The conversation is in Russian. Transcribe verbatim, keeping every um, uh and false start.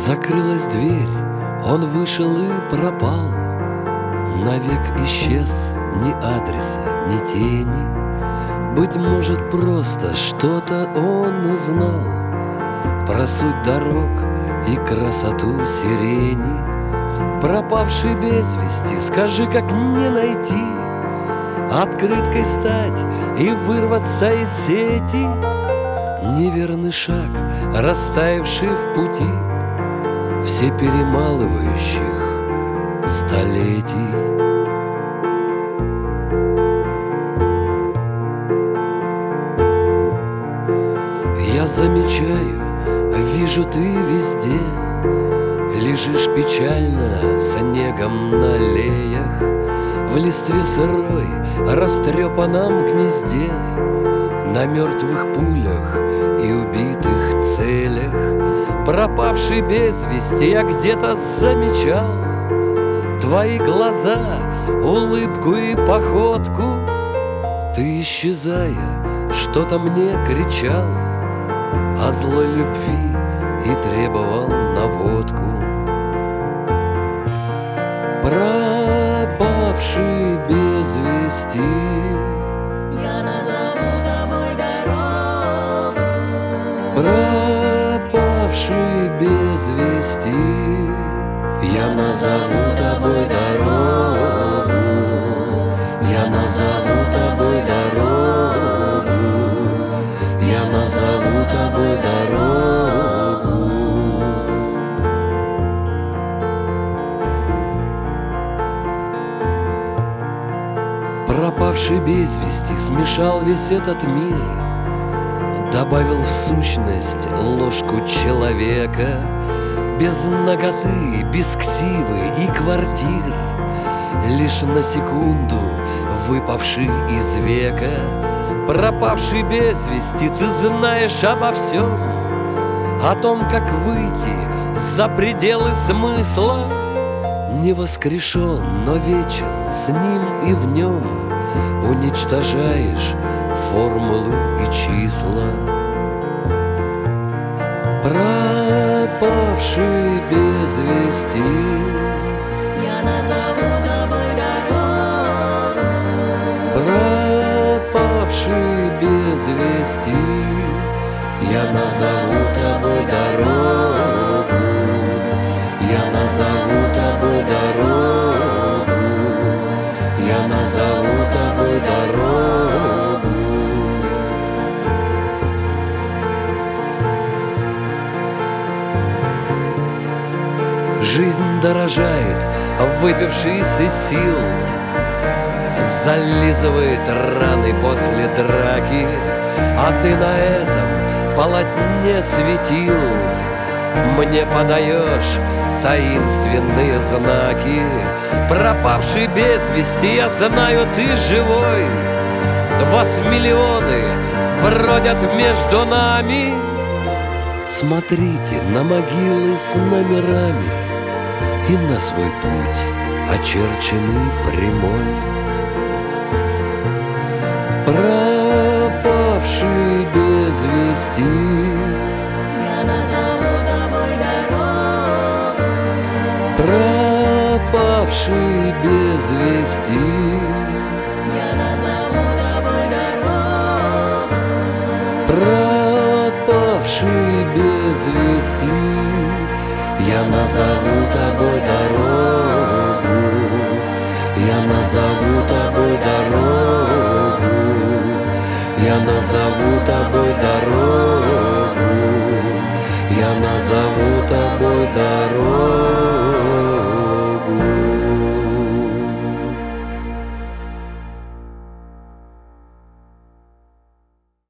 Закрылась дверь, он вышел и пропал. Навек исчез, ни адреса, ни тени. Быть может, просто что-то он узнал про суть дорог и красоту сирени. Пропавший без вести, скажи, как не найти, открыткой стать и вырваться из сети. Неверный шаг, растаявший в пути все перемалывающих столетий. Я замечаю, вижу, ты везде лежишь печально снегом на аллеях, в листве сырой, растрепанном гнезде, на мертвых пулях и убитых целях. Пропавший без вести, я где-то замечал твои глаза, улыбку и походку. Ты, исчезая, что-то мне кричал о злой любви и требовал наводку. Пропавший без вести, я назову тобой дорогу. Пропавший без вести, я назову тобой дорогу. Я назову тобой дорогу. Я назову тобой дорогу. Пропавший без вести смешал весь этот мир, добавил в сущность ложку человека, без наготы, без ксивы и квартир, лишь на секунду выпавший из века. Пропавший без вести, ты знаешь обо всем, о том, как выйти за пределы смысла. Не воскрешен, но вечен, с ним и в нем уничтожаешь формулы и числа. Пропавший без вести, я назову тобой дорогу. Пропавший без вести, я назову тобой дорогу. Я назову тобой дорогу. Я назову тобой дорогу. Жизнь дорожает, выпившись из сил, зализывает раны после драки, а ты на этом полотне светил мне подаешь таинственные знаки. Пропавший без вести, я знаю, ты живой. Вас миллионы бродят между нами. Смотрите на могилы с номерами и на свой путь, очерченный прямой. Пропавший без вести, я назову тобой дорогу. пропавший без вести, Я назову тобой дорогу. пропавший без вести, я назову тобой дорогу. Я назову тобой дорогу. Я назову тобой дорогу.